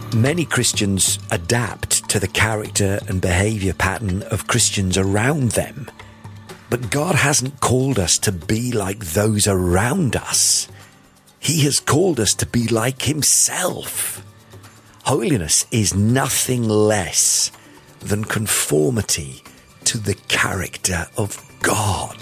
Many Christians adapt to the character and behavior pattern of Christians around them. But God hasn't called us to be like those around us. He has called us to be like Himself. Holiness is nothing less than conformity to the character of God.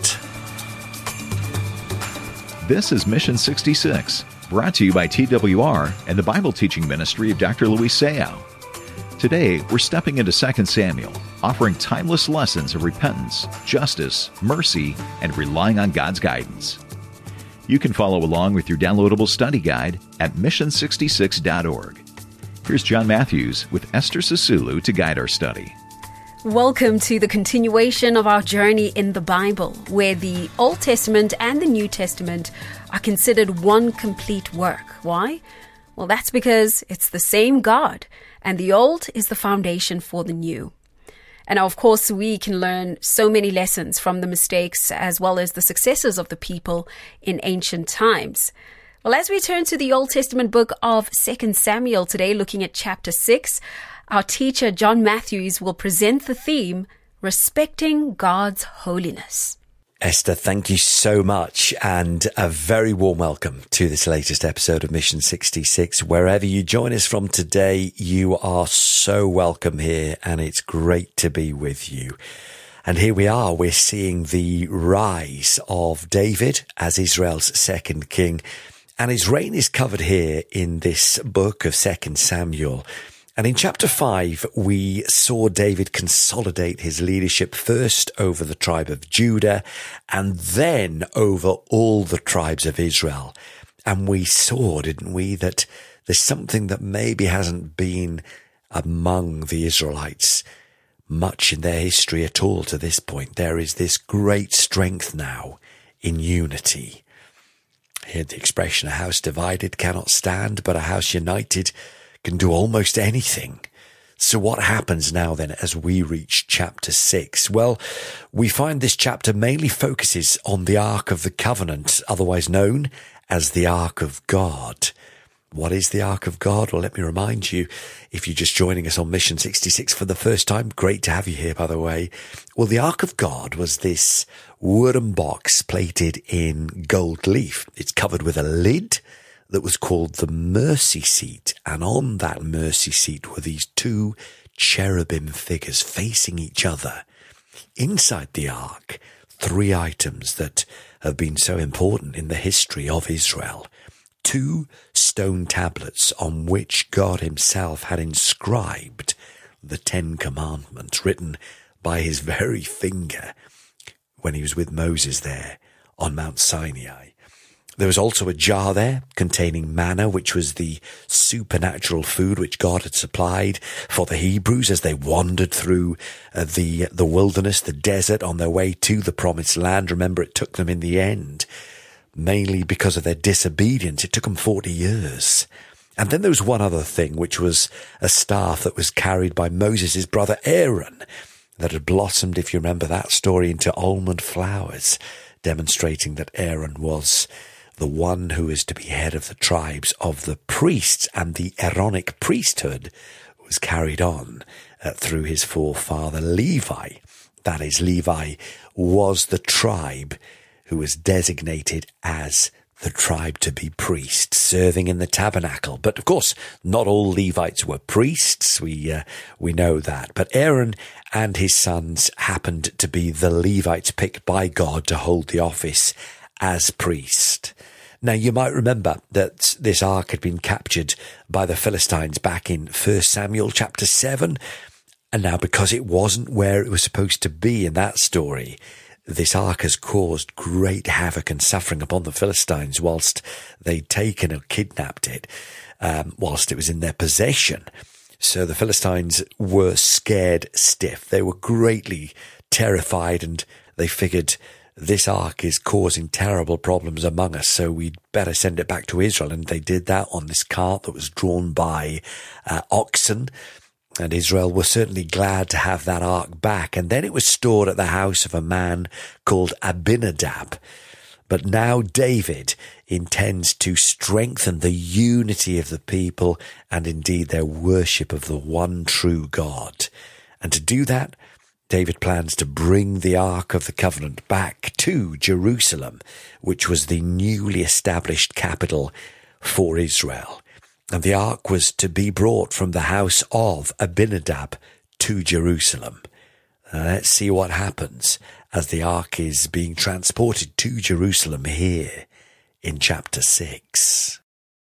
This is Mission 66, brought to you by TWR and the Bible teaching ministry of Dr. Luis Seiao. Today, we're stepping into 2 Samuel, offering timeless lessons of repentance, justice, mercy, and relying on God's guidance. You can follow along with your downloadable study guide at mission66.org. Here's John Matthews with Esther Sisulu to guide our study. Welcome to the continuation of our journey in the Bible, where the Old Testament and the New Testament are considered one complete work. Why? Well, that's because it's the same God, and the Old is the foundation for the New. And of course, we can learn so many lessons from the mistakes as well as the successes of the people in ancient times. Well, as we turn to the Old Testament book of 2 Samuel today, looking at chapter 6, our teacher, John Matthews, will present the theme, Respecting God's Holiness. Esther, thank you so much, and a very warm welcome to this latest episode of Mission 66. Wherever you join us from today, you are so welcome here, and it's great to be with you. And here we are, we're seeing the rise of David as Israel's second king, and his reign is covered here in this book of 2 Samuel. And in chapter 5, we saw David consolidate his leadership first over the tribe of Judah and then over all the tribes of Israel. And we saw, didn't we, that there's something that maybe hasn't been among the Israelites much in their history at all to this point. There is this great strength now in unity. I heard the expression, a house divided cannot stand, but a house united can do almost anything. So what happens now then as we reach chapter 6? Well, we find this chapter mainly focuses on the Ark of the Covenant, otherwise known as the Ark of God. What is the Ark of God? Well, let me remind you, if you're just joining us on Mission 66 for the first time, great to have you here, by the way. Well, the Ark of God was this wooden box plated in gold leaf. It's covered with a lid that was called the mercy seat, and on that mercy seat were these two cherubim figures facing each other. Inside the ark, three items that have been so important in the history of Israel. Two stone tablets on which God himself had inscribed the 10 Commandments, written by his very finger when he was with Moses there on Mount Sinai. There was also a jar there containing manna, which was the supernatural food which God had supplied for the Hebrews as they wandered through the wilderness, the desert, on their way to the promised land. Remember, it took them in the end, mainly because of their disobedience. It took them 40 years. And then there was one other thing, which was a staff that was carried by Moses' brother Aaron, that had blossomed, if you remember that story, into almond flowers, demonstrating that Aaron was the one who is to be head of the tribes of the priests, and the Aaronic priesthood was carried on through his forefather Levi. That is, Levi was the tribe who was designated as the tribe to be priests, serving in the tabernacle. But of course, not all Levites were priests. We know that. But Aaron and his sons happened to be the Levites picked by God to hold the office as priest. Now, you might remember that this ark had been captured by the Philistines back in 1 Samuel chapter 7. And now, because it wasn't where it was supposed to be in that story, this ark has caused great havoc and suffering upon the Philistines whilst they'd taken or kidnapped it, whilst it was in their possession. So the Philistines were scared stiff. They were greatly terrified, and they figured, this ark is causing terrible problems among us, so we'd better send it back to Israel. And they did that on this cart that was drawn by oxen. And Israel was certainly glad to have that ark back. And then it was stored at the house of a man called Abinadab. But now David intends to strengthen the unity of the people and indeed their worship of the one true God. And to do that, David plans to bring the Ark of the Covenant back to Jerusalem, which was the newly established capital for Israel. And the Ark was to be brought from the house of Abinadab to Jerusalem. Let's see what happens as the Ark is being transported to Jerusalem here in chapter 6.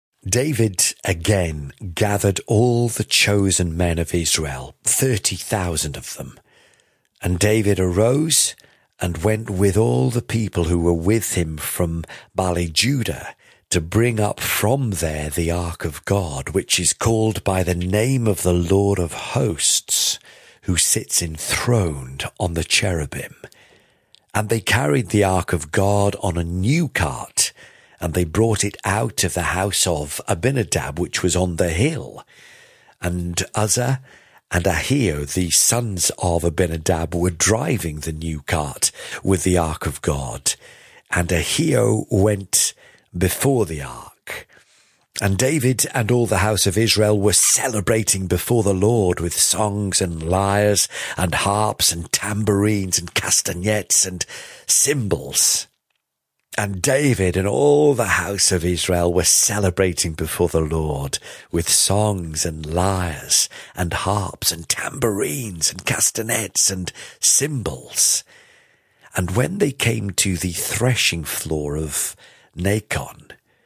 David again gathered all the chosen men of Israel, 30,000 of them. And David arose and went with all the people who were with him from Baale-Judah to bring up from there the Ark of God, which is called by the name of the Lord of hosts, who sits enthroned on the cherubim. And they carried the Ark of God on a new cart, and they brought it out of the house of Abinadab, which was on the hill. And Uzzah and Ahio, the sons of Abinadab, were driving the new cart with the Ark of God. And Ahio went before the Ark. And David and all the house of Israel were celebrating before the Lord with songs and lyres and harps and tambourines and castanets and cymbals. And David and all the house of Israel were celebrating before the Lord with songs and lyres and harps and tambourines and castanets and cymbals. And when they came to the threshing floor of Nacon,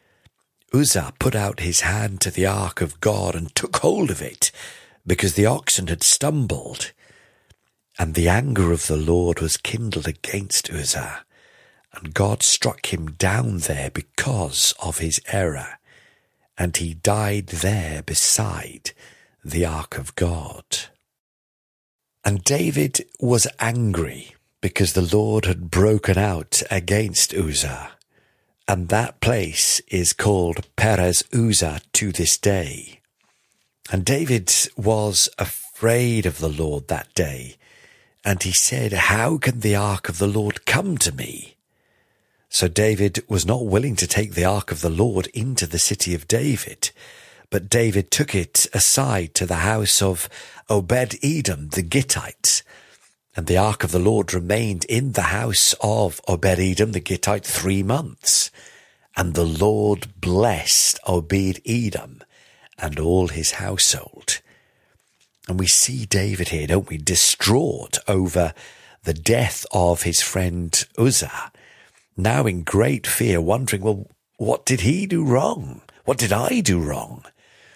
Uzzah put out his hand to the Ark of God and took hold of it, because the oxen had stumbled. And the anger of the Lord was kindled against Uzzah, and God struck him down there because of his error, and he died there beside the Ark of God. And David was angry because the Lord had broken out against Uzzah, and that place is called Perez Uzzah to this day. And David was afraid of the Lord that day, and he said, "How can the Ark of the Lord come to me?" So David was not willing to take the Ark of the Lord into the city of David, but David took it aside to the house of Obed-Edom the Gittite. And the Ark of the Lord remained in the house of Obed-Edom the Gittite 3 months. And the Lord blessed Obed-Edom and all his household. And we see David here, don't we, distraught over the death of his friend Uzzah, now in great fear, wondering, well, what did he do wrong? What did I do wrong?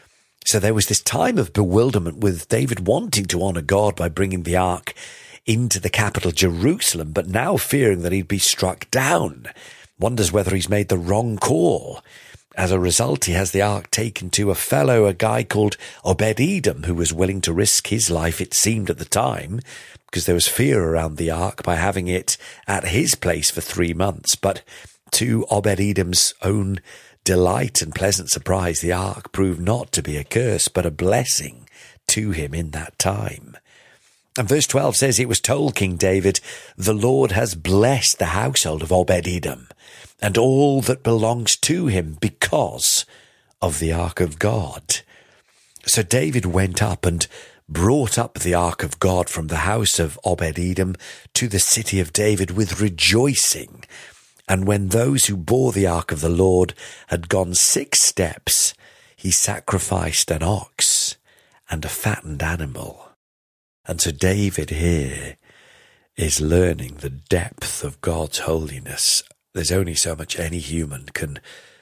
So there was this time of bewilderment with David wanting to honor God by bringing the ark into the capital Jerusalem, but now fearing that he'd be struck down, wonders whether he's made the wrong call. As a result, he has the ark taken to a guy called Obed-Edom, who was willing to risk his life, it seemed at the time, because there was fear around the ark, by having it at his place for 3 months. But to Obed-Edom's own delight and pleasant surprise, the ark proved not to be a curse, but a blessing to him in that time. And verse 12 says, "It was told King David, the Lord has blessed the household of Obed-Edom and all that belongs to him because of the ark of God." So David went up and brought up the ark of God from the house of Obed-Edom to the city of David with rejoicing. And when those who bore the ark of the Lord had gone 6 steps, he sacrificed an ox and a fattened animal. And so David here is learning the depth of God's holiness. There's only so much any human can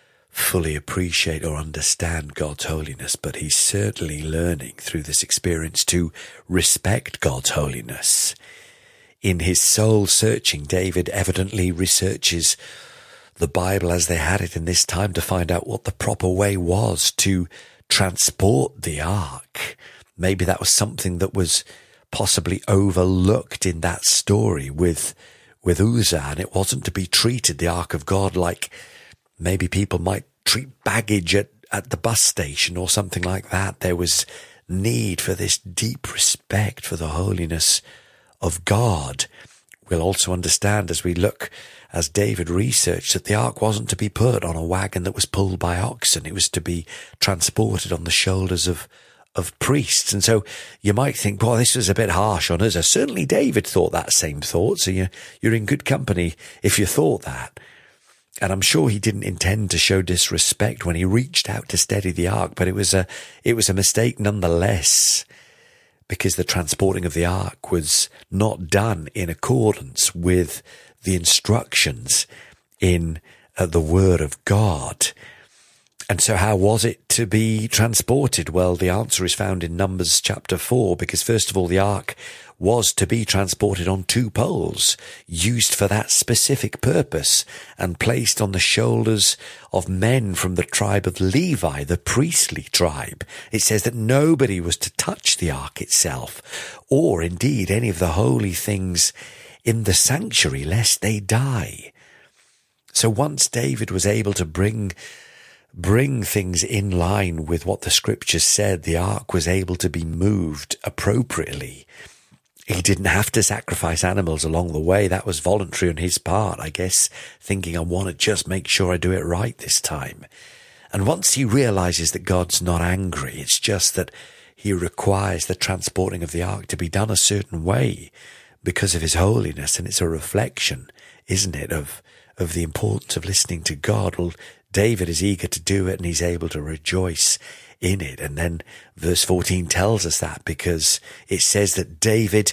fully appreciate or understand God's holiness, but he's certainly learning through this experience to respect God's holiness. In his soul searching, David evidently researches the Bible as they had it in this time to find out what the proper way was to transport the ark. Maybe that was something that was possibly overlooked in that story with Uzzah, and it wasn't to be treated, the ark of God, like maybe people might treat baggage at the bus station or something like that. There was need for this deep respect for the holiness of God We'll also understand as we look, as David researched, that the ark wasn't to be put on a wagon that was pulled by oxen. It was to be transported on the shoulders of priests. And so you might think, boy, this was a bit harsh on us. Certainly David thought that same thought. So you're in good company if you thought that. And I'm sure he didn't intend to show disrespect when he reached out to steady the ark, but it was a mistake nonetheless, because the transporting of the ark was not done in accordance with the instructions in the Word of God. And so how was it to be transported? Well, the answer is found in Numbers chapter 4, because first of all, the ark was to be transported on 2 poles, used for that specific purpose, and placed on the shoulders of men from the tribe of Levi, the priestly tribe. It says that nobody was to touch the ark itself, or indeed any of the holy things in the sanctuary, lest they die. So once David was able to bring things in line with what the scriptures said, the ark was able to be moved appropriately. He didn't have to sacrifice animals along the way. That was voluntary on his part, I guess, thinking, I want to just make sure I do it right this time. And once he realizes that God's not angry, it's just that he requires the transporting of the ark to be done a certain way because of his holiness. And it's a reflection, isn't it, of the importance of listening to God. Well, David is eager to do it, and he's able to rejoice in it. And then verse 14 tells us that, because it says that David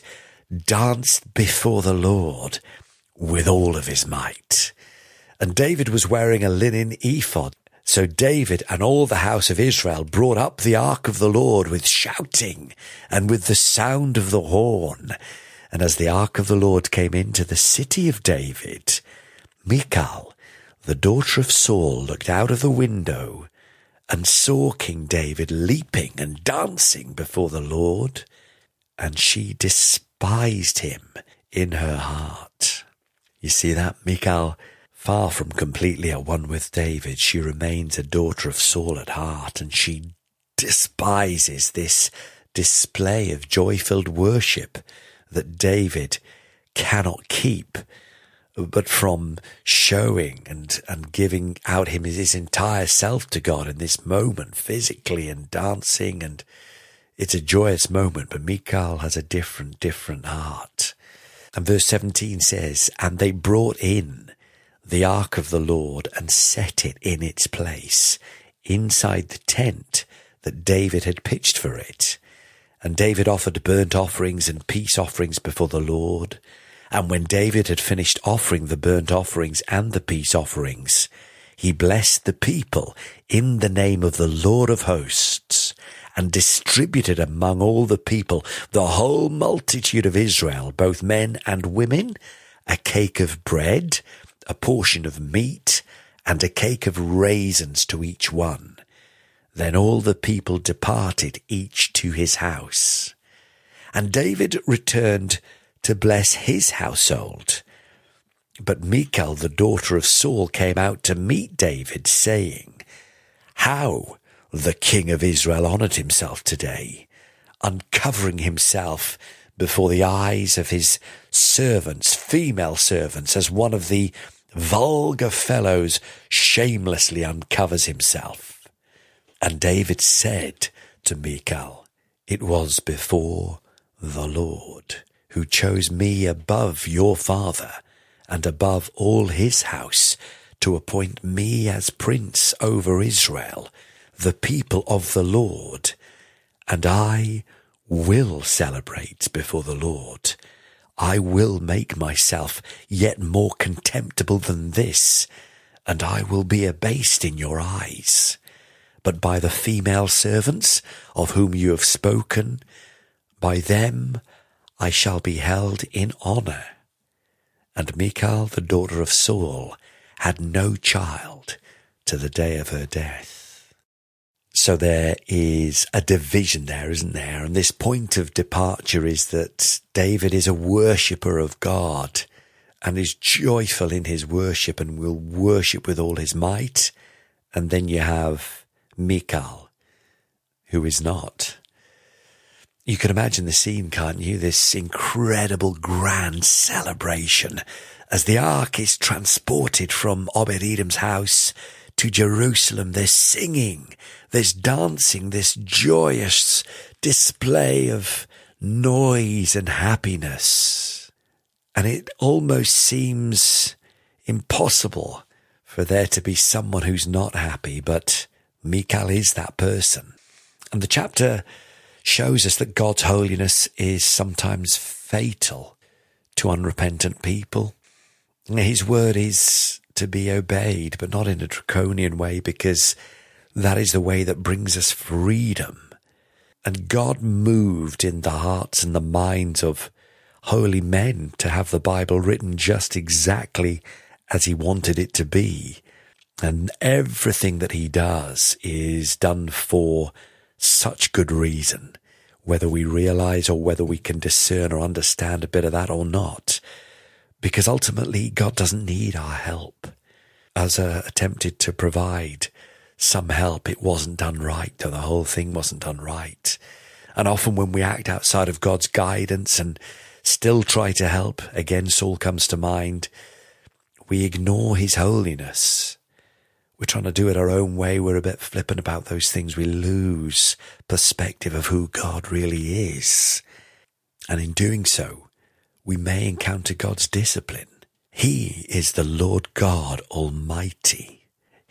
danced before the Lord with all of his might. And David was wearing a linen ephod. So David and all the house of Israel brought up the ark of the Lord with shouting and with the sound of the horn. And as the ark of the Lord came into the city of David, Michal, the daughter of Saul, looked out of the window and saw King David leaping and dancing before the Lord, and she despised him in her heart. You see that? Michal, far from completely at one with David, she remains a daughter of Saul at heart, and she despises this display of joy-filled worship that David cannot keep, but from showing and giving out his entire self to God in this moment, physically and dancing, and it's a joyous moment. But Michal has a different heart. And verse 17 says, and they brought in the ark of the Lord and set it in its place inside the tent that David had pitched for it. And David offered burnt offerings and peace offerings before the Lord. And when David had finished offering the burnt offerings and the peace offerings, he blessed the people in the name of the Lord of hosts, and distributed among all the people, the whole multitude of Israel, both men and women, a cake of bread, a portion of meat, and a cake of raisins to each one. Then all the people departed, each to his house. And David returned to bless his household. But Michal, the daughter of Saul, came out to meet David, saying, how the king of Israel honored himself today, uncovering himself before the eyes of his servants, female servants, as one of the vulgar fellows shamelessly uncovers himself. And David said to Michal, it was before the Lord, who chose me above your father and above all his house, to appoint me as prince over Israel, the people of the Lord. And I will celebrate before the Lord. I will make myself yet more contemptible than this, and I will be abased in your eyes. But by the female servants of whom you have spoken, by them I shall be held in honour. And Michal, the daughter of Saul, had no child to the day of her death. So there is a division there, isn't there? And this point of departure is that David is a worshipper of God and is joyful in his worship and will worship with all his might. And then you have Michal, who is not. You can imagine the scene, can't you? This incredible grand celebration as the ark is transported from Obed-Edom's house to Jerusalem. There's singing, there's dancing, this joyous display of noise and happiness. And it almost seems impossible for there to be someone who's not happy, but Michal is that person. And the chapter shows us that God's holiness is sometimes fatal to unrepentant people. His word is to be obeyed, but not in a draconian way, because that is the way that brings us freedom. And God moved in the hearts and the minds of holy men to have the Bible written just exactly as he wanted it to be. And everything that he does is done for such good reason, whether we realize or whether we can discern or understand a bit of that or not. Because ultimately, God doesn't need our help. Uzzah attempted to provide some help. It wasn't done right, though the whole thing wasn't done right. And often when we act outside of God's guidance and still try to help, again, Saul comes to mind, we ignore his holiness. We're trying to do it our own way. We're a bit flippant about those things. We lose perspective of who God really is. And in doing so, we may encounter God's discipline. He is the Lord God Almighty.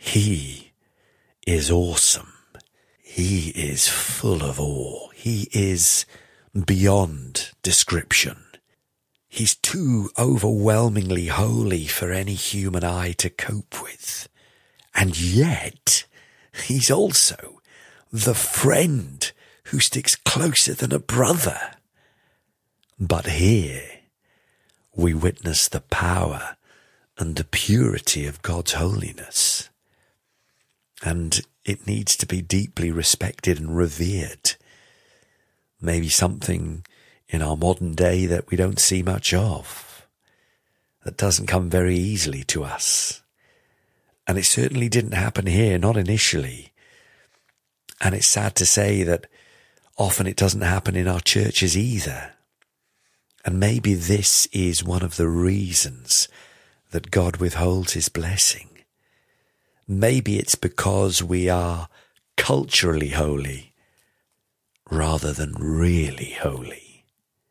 He is awesome. He is full of awe. He is beyond description. He's too overwhelmingly holy for any human eye to cope with. And yet, he's also the friend who sticks closer than a brother. But here, we witness the power and the purity of God's holiness. And it needs to be deeply respected and revered. Maybe something in our modern day that we don't see much of, that doesn't come very easily to us. And it certainly didn't happen here, not initially. And it's sad to say that often it doesn't happen in our churches either. And maybe this is one of the reasons that God withholds his blessing. Maybe it's because we are culturally holy rather than really holy.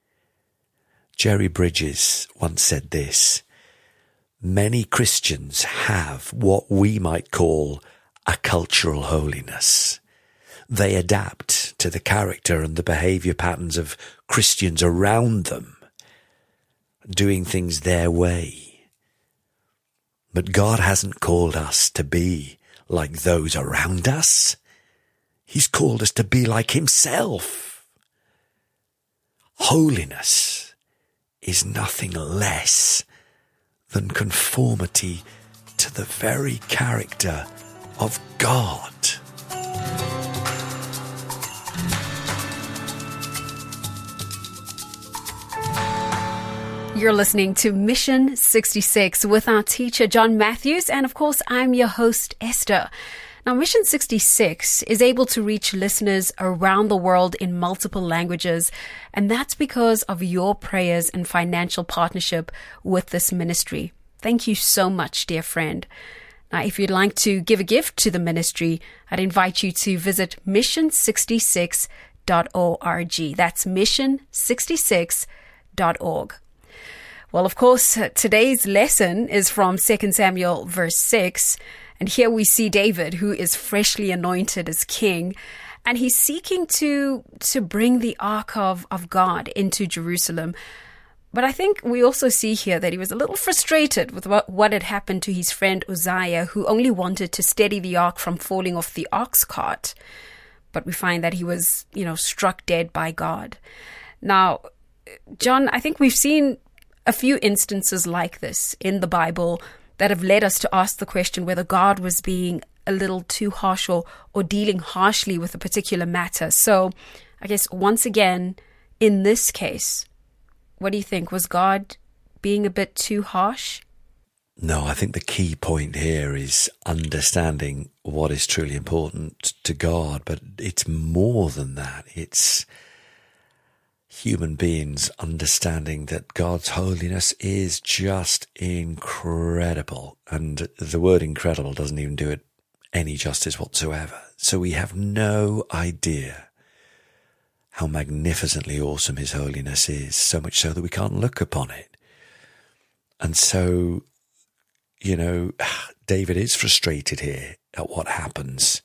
Jerry Bridges once said this: many Christians have what we might call a cultural holiness. They adapt to the character and the behavior patterns of Christians around them, doing things their way. But God hasn't called us to be like those around us. He's called us to be like himself. Holiness is nothing less than conformity to the very character of God. You're listening to Mission 66 with our teacher, John Matthews, and of course, I'm your host, Esther. Now, Mission 66 is able to reach listeners around the world in multiple languages, and that's because of your prayers and financial partnership with this ministry. Thank you so much, dear friend. Now, if you'd like to give a gift to the ministry, I'd invite you to visit mission66.org. That's mission66.org. Well, of course, today's lesson is from 2 Samuel verse 6. And here we see David, who is freshly anointed as king, and he's seeking to bring the ark of God into Jerusalem. But I think we also see here that he was a little frustrated with what had happened to his friend Uzziah, who only wanted to steady the ark from falling off the ox cart. But we find that he was, struck dead by God. Now, John, I think we've seen a few instances like this in the Bible that have led us to ask the question whether God was being a little too harsh or dealing harshly with a particular matter. So I guess once again, in this case, what do you think? Was God being a bit too harsh? No, I think the key point here is understanding what is truly important to God, but it's more than that. It's human beings understanding that God's holiness is just incredible. And the word incredible doesn't even do it any justice whatsoever. So we have no idea how magnificently awesome his holiness is, so much so that we can't look upon it. And so, David is frustrated here at what happens.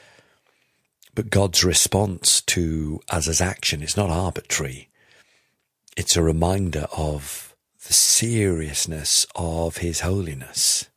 But God's response to Uzzah's action is not arbitrary. It's a reminder of the seriousness of his holiness.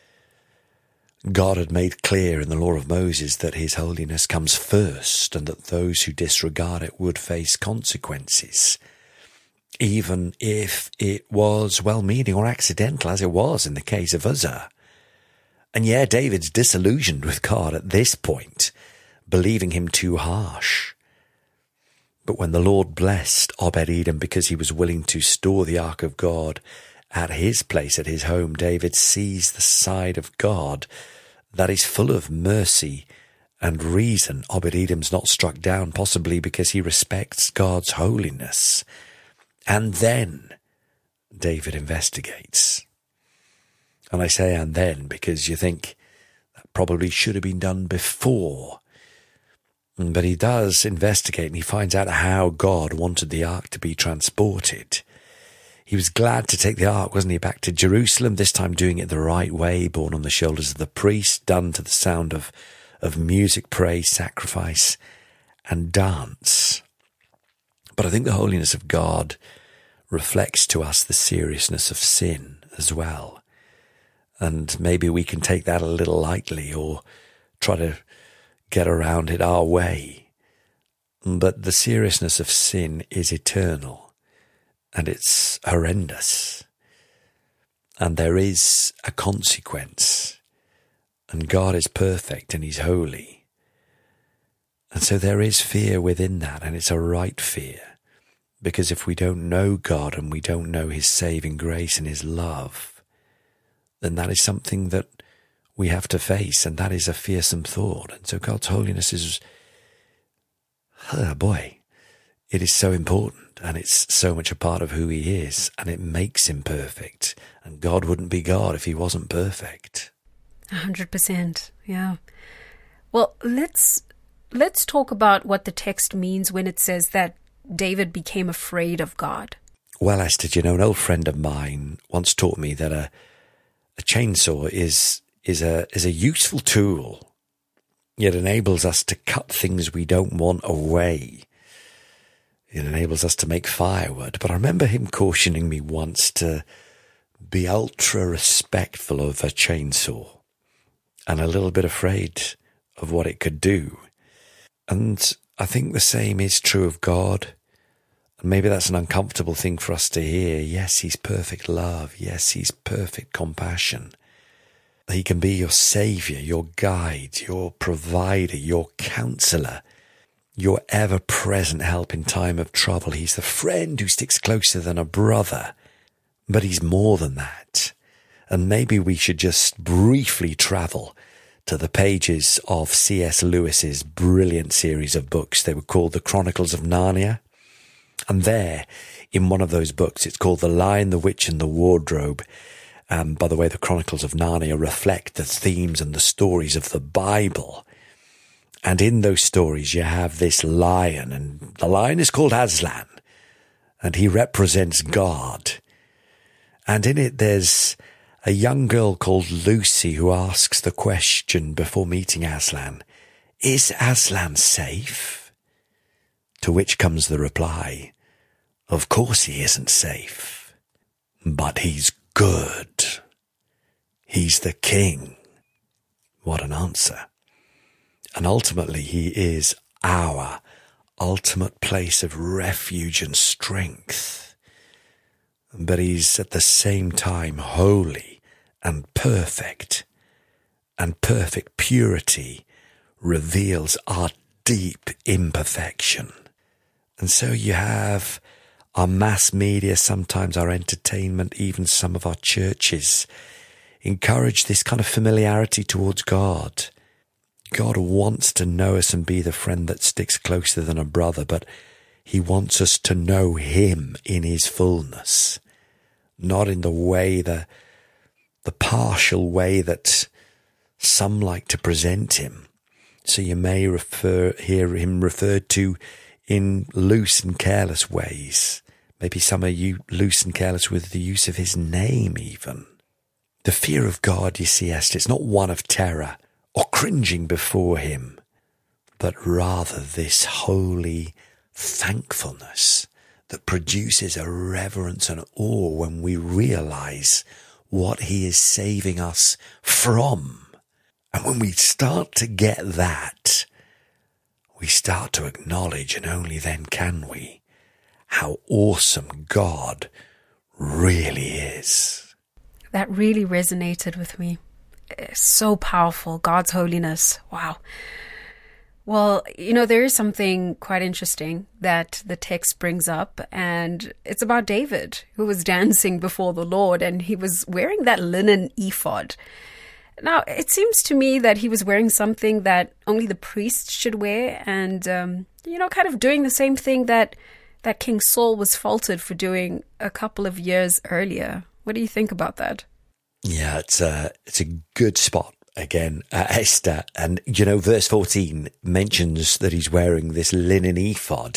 God had made clear in the law of Moses that his holiness comes first and that those who disregard it would face consequences, even if it was well-meaning or accidental, as it was in the case of Uzzah. And yeah, David's disillusioned with God at this point, believing him too harsh. But when the Lord blessed Obed-Edom because he was willing to store the ark of God at his place, at his home, David sees the side of God that is full of mercy and reason. Obed-Edom's not struck down, possibly because he respects God's holiness. And then David investigates. And I say and then because you think that probably should have been done before. But he does investigate and he finds out how God wanted the ark to be transported. He was glad to take the ark, wasn't he, back to Jerusalem, this time doing it the right way, borne on the shoulders of the priest, done to the sound of music, praise, sacrifice, and dance. But I think the holiness of God reflects to us the seriousness of sin as well. And maybe we can take that a little lightly or try to get around it our way. But the seriousness of sin is eternal and it's horrendous. And there is a consequence. And God is perfect and he's holy. And so there is fear within that, and it's a right fear. Because if we don't know God and we don't know his saving grace and his love, then that is something that we have to face, and that is a fearsome thought. And so God's holiness is, it is so important, and it's so much a part of who he is, and it makes him perfect. And God wouldn't be God if he wasn't perfect. 100%, yeah. Well, let's talk about what the text means when it says that David became afraid of God. Well, Esther, an old friend of mine once taught me that a chainsaw is a useful tool. It enables us to cut things we don't want away. It enables us to make firewood. But I remember him cautioning me once to be ultra respectful of a chainsaw and a little bit afraid of what it could do. And I think the same is true of God. And maybe that's an uncomfortable thing for us to hear. Yes, he's perfect love. Yes, he's perfect compassion. He can be your saviour, your guide, your provider, your counsellor, your ever-present help in time of trouble. He's the friend who sticks closer than a brother. But he's more than that. And maybe we should just briefly travel to the pages of C.S. Lewis's brilliant series of books. They were called The Chronicles of Narnia. And there, in one of those books, it's called The Lion, the Witch and the Wardrobe. By the way, the Chronicles of Narnia reflect the themes and the stories of the Bible. And in those stories, you have this lion, and the lion is called Aslan, and he represents God. And in it, there's a young girl called Lucy who asks the question before meeting Aslan, is Aslan safe? To which comes the reply, of course he isn't safe, but he's good. He's the king. What an answer. And ultimately he is our ultimate place of refuge and strength. But he's at the same time holy and perfect purity reveals our deep imperfection. And so you have our mass media, sometimes our entertainment, even some of our churches encourage this kind of familiarity towards God. God wants to know us and be the friend that sticks closer than a brother, but He wants us to know him in his fullness, not in the way, the partial way that some like to present him. So you may hear him referred to in loose and careless ways. Maybe some of you loose and careless with the use of his name even. The fear of God, you see, Esther, it's not one of terror or cringing before him, but rather this holy thankfulness that produces a reverence and awe when we realize what he is saving us from. And when we start to get that, we start to acknowledge, and only then can we, how awesome God really is. That really resonated with me. It's so powerful, God's holiness. Wow. Well, there is something quite interesting that the text brings up, and it's about David, who was dancing before the Lord, and he was wearing that linen ephod. Now, it seems to me that he was wearing something that only the priests should wear, and, kind of doing the same thing that King Saul was faulted for doing a couple of years earlier. What do you think about that? Yeah, it's a good spot. Again, Esther, and verse 14 mentions that he's wearing this linen ephod.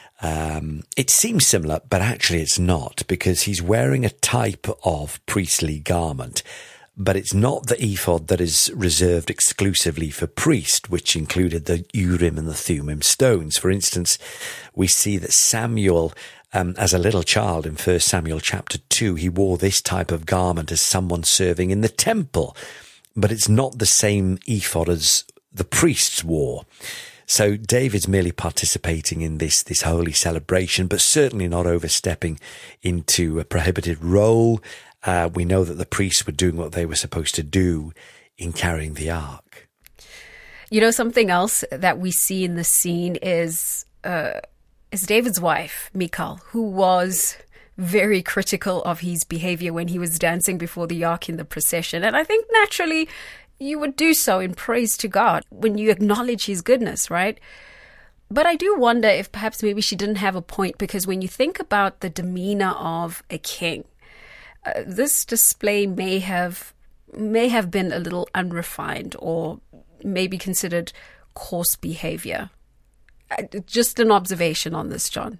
It seems similar, but actually it's not, because he's wearing a type of priestly garment, but it's not the ephod that is reserved exclusively for priest, which included the Urim and the Thummim stones. For instance, we see that Samuel, as a little child in 1 Samuel chapter 2, he wore this type of garment as someone serving in the temple. But it's not the same ephod as the priests wore. So David's merely participating in this holy celebration, but certainly not overstepping into a prohibited role. We know that the priests were doing what they were supposed to do in carrying the ark. Something else that we see in the scene is David's wife, Michal, who was very critical of his behavior when he was dancing before the ark in the procession. And I think naturally you would do so in praise to God when you acknowledge his goodness, right? But I do wonder if perhaps maybe she didn't have a point, because when you think about the demeanor of a king, this display may have been a little unrefined, or maybe considered coarse behavior. Just an observation on this, John.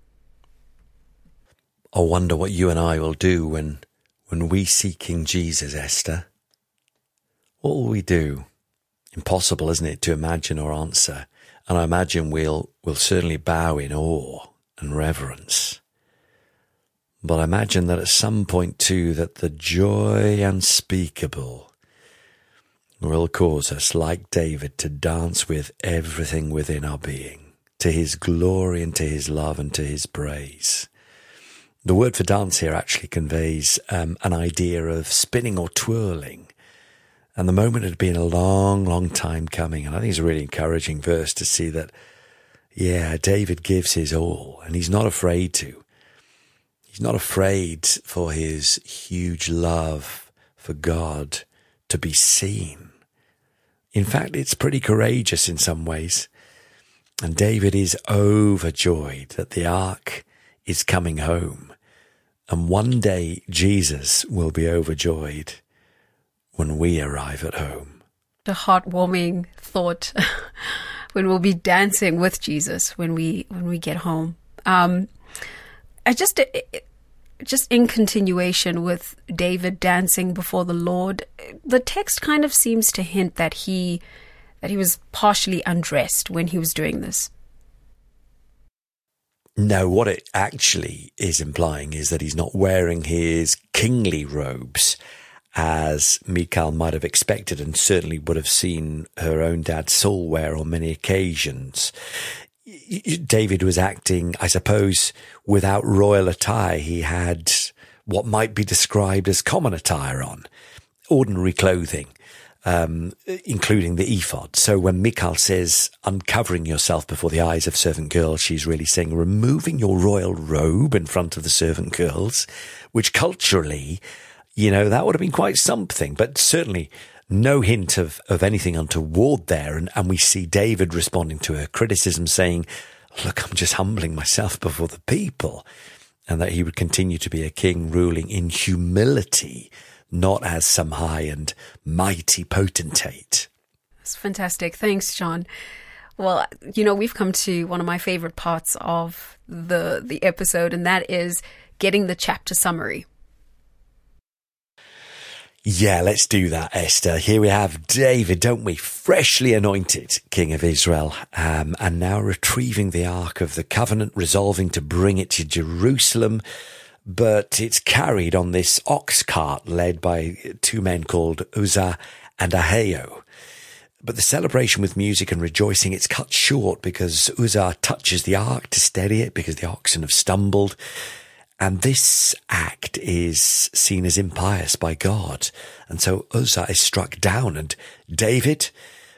I wonder what you and I will do when we see King Jesus, Esther. What will we do? Impossible, isn't it, to imagine or answer? And I imagine we'll certainly bow in awe and reverence. But I imagine that at some point too, that the joy unspeakable will cause us, like David, to dance with everything within our being, to his glory and to his love and to his praise. The word for dance here actually conveys an idea of spinning or twirling. And the moment had been a long, long time coming. And I think it's a really encouraging verse to see that, David gives his all, and he's not afraid to. He's not afraid for his huge love for God to be seen. In fact, it's pretty courageous in some ways. And David is overjoyed that the ark is coming home. And one day Jesus will be overjoyed when we arrive at home. The heartwarming thought when we'll be dancing with Jesus when we get home. Just in continuation with David dancing before the Lord, the text kind of seems to hint that he was partially undressed when he was doing this. No, what it actually is implying is that he's not wearing his kingly robes as Michal might have expected, and certainly would have seen her own dad Saul wear on many occasions. David was acting, I suppose, without royal attire. He had what might be described as common attire on, ordinary clothing, including the ephod. So when Michal says, uncovering yourself before the eyes of servant girls, she's really saying, removing your royal robe in front of the servant girls, which culturally, that would have been quite something, but certainly no hint of anything untoward there. And we see David responding to her criticism saying, look, I'm just humbling myself before the people, and that he would continue to be a king ruling in humility, not as some high and mighty potentate. That's fantastic. Thanks, John. Well, you know, we've come to one of my favorite parts of the episode, and that is getting the chapter summary. Yeah, let's do that, Esther. Here we have David, don't we? Freshly anointed King of Israel, and now retrieving the Ark of the Covenant, resolving to bring it to Jerusalem. But it's carried on this ox cart led by two men called Uzzah and Ahio. But the celebration with music and rejoicing, it's cut short because Uzzah touches the ark to steady it because the oxen have stumbled. And this act is seen as impious by God. And so Uzzah is struck down, and David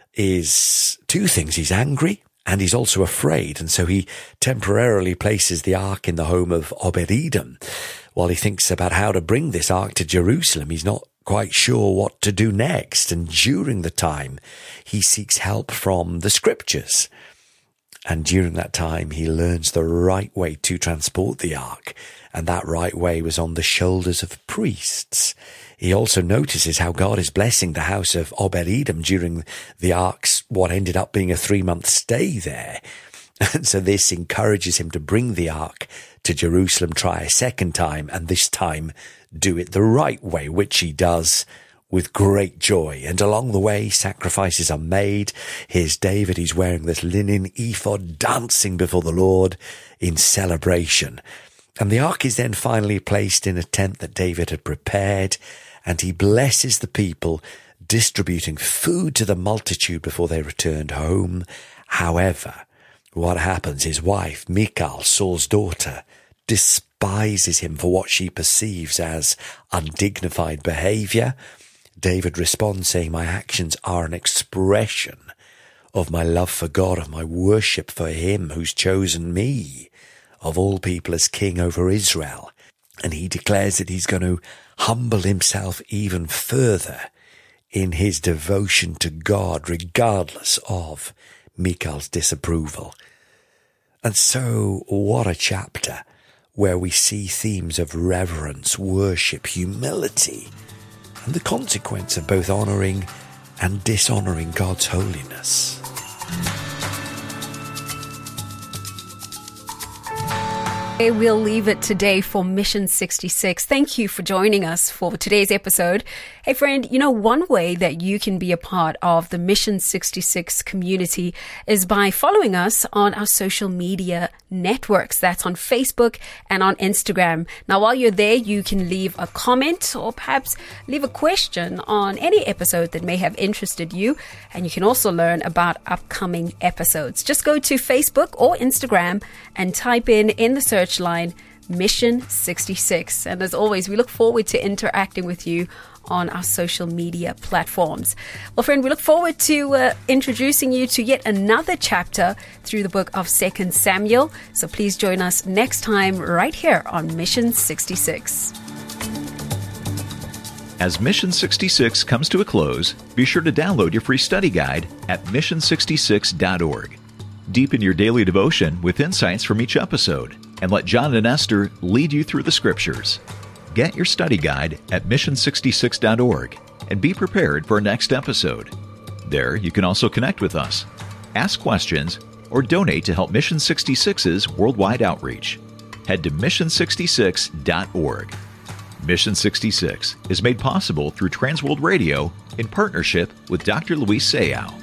is two things. He's angry and he's also afraid. And so he temporarily places the ark in the home of Obed-Edom while he thinks about how to bring this ark to Jerusalem. He's not quite sure what to do next. And during the time, he seeks help from the scriptures. And during that time, he learns the right way to transport the ark. And that right way was on the shoulders of priests. He also notices how God is blessing the house of Obed-Edom during the ark's, what ended up being a 3-month stay there. And so this encourages him to bring the ark to Jerusalem, try a second time, and this time do it the right way, which he does with great joy. And along the way, sacrifices are made. Here's David, he's wearing this linen ephod, dancing before the Lord in celebration. And the ark is then finally placed in a tent that David had prepared, and he blesses the people, distributing food to the multitude before they returned home. However, what happens? His wife, Michal, Saul's daughter, despises him for what she perceives as undignified behavior. David responds saying, my actions are an expression of my love for God, of my worship for him who's chosen me of all people as king over Israel. And he declares that he's going to humble himself even further in his devotion to God, regardless of Michal's disapproval. And so, what a chapter where we see themes of reverence, worship, humility, and the consequence of both honouring and dishonouring God's holiness. We'll leave it today for Mission 66. Thank you for joining us for today's episode. Hey friend, you know, one way that you can be a part of the Mission 66 community is by following us on our social media networks. That's on Facebook and on Instagram. Now, while you're there, you can leave a comment or perhaps leave a question on any episode that may have interested you. And you can also learn about upcoming episodes. Just go to Facebook or Instagram and type in the search line Mission 66. And as always, we look forward to interacting with you on our social media platforms. Well, friend, we look forward to introducing you to yet another chapter through the book of 2 Samuel. So please join us next time right here on Mission 66. As Mission 66 comes to a close, be sure to download your free study guide at mission66.org. Deepen your daily devotion with insights from each episode, and let John and Esther lead you through the scriptures. Get your study guide at mission66.org and be prepared for our next episode. There, you can also connect with us, ask questions, or donate to help Mission 66's worldwide outreach. Head to mission66.org. Mission 66 is made possible through Transworld Radio in partnership with Dr. Luis Sayao.